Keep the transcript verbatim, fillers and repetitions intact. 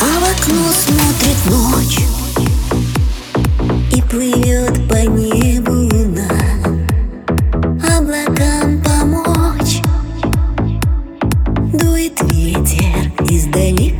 А в окно смотрит ночь, и плывет по небу луна. Облакам помочь дует ветер издалека.